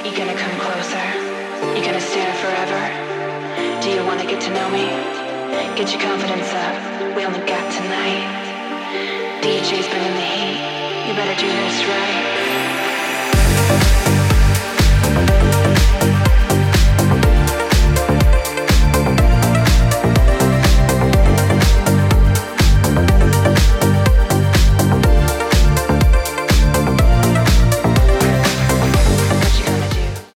You gonna come closer? You gonna stare forever? Do you wanna get to know me? Get your confidence up, we only got tonight. DJ's bringing the heat, you better do this right.